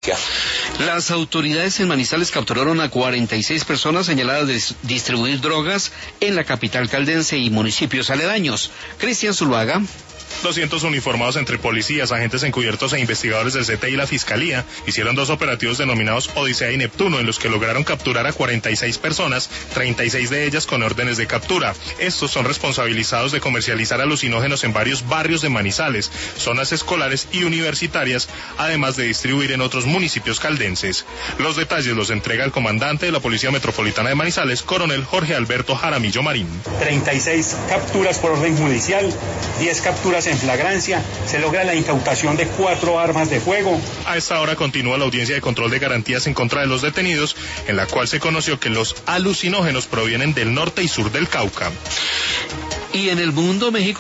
Las autoridades en Manizales capturaron a 46 personas señaladas de distribuir drogas en la capital caldense y municipios aledaños. Cristian Zuluaga. 200 uniformados entre policías, agentes encubiertos e investigadores del CTI y la Fiscalía hicieron 2 operativos denominados Odisea y Neptuno, en los que lograron capturar a 46 personas, 36 de ellas con órdenes de captura. Estos son responsabilizados de comercializar alucinógenos en varios barrios de Manizales, zonas escolares y universitarias, además de distribuir en otros municipios caldenses. Los detalles los entrega el comandante de la Policía Metropolitana de Manizales, coronel Jorge Alberto Jaramillo Marín. 36 capturas por orden judicial, 10 capturas en flagrancia, se logra la incautación de 4 armas de fuego. A esta hora continúa la audiencia de control de garantías en contra de los detenidos, en la cual se conoció que los alucinógenos provienen del norte y sur del Cauca. Y en el mundo, México